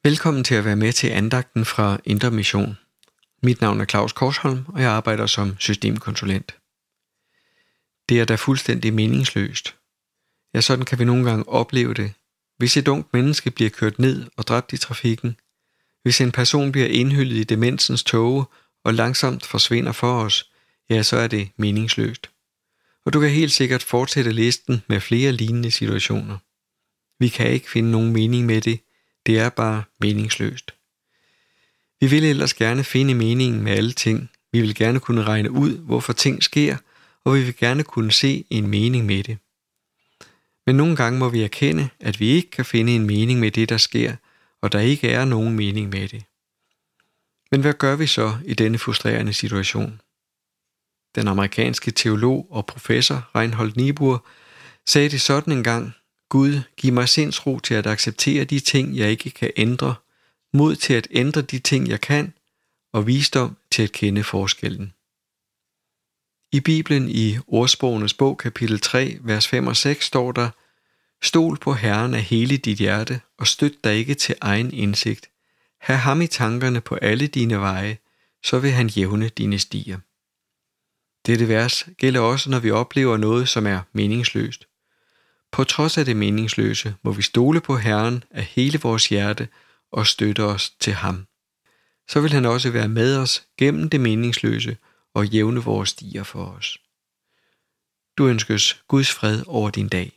Velkommen til at være med til andagten fra Indre Mission. Mit navn er Claus Korsholm, og jeg arbejder som systemkonsulent. Det er da fuldstændig meningsløst. Ja, sådan kan vi nogle gange opleve det. Hvis et ungt menneske bliver kørt ned og dræbt i trafikken, hvis en person bliver indhyllet i demensens tåge og langsomt forsvinder for os, ja, så er det meningsløst. Og du kan helt sikkert fortsætte listen med flere lignende situationer. Vi kan ikke finde nogen mening med det. Det er bare meningsløst. Vi vil ellers gerne finde meningen med alle ting. Vi vil gerne kunne regne ud, hvorfor ting sker, og vi vil gerne kunne se en mening med det. Men nogle gange må vi erkende, at vi ikke kan finde en mening med det, der sker, og der ikke er nogen mening med det. Men hvad gør vi så i denne frustrerende situation? Den amerikanske teolog og professor Reinhold Niebuhr sagde det sådan en gang: Gud, giv mig sindsro til at acceptere de ting, jeg ikke kan ændre, mod til at ændre de ting, jeg kan, og visdom til at kende forskellen. I Bibelen i Ordsprogenes bog, kapitel 3, vers 5 og 6 står der: Stol på Herren af hele dit hjerte, og støt dig ikke til egen indsigt. Hav ham i tankerne på alle dine veje, så vil han jævne dine stier. Dette vers gælder også, når vi oplever noget, som er meningsløst. På trods af det meningsløse, må vi stole på Herren af hele vores hjerte og støtte os til ham. Så vil han også være med os gennem det meningsløse og jævne vores stier for os. Du ønskes Guds fred over din dag.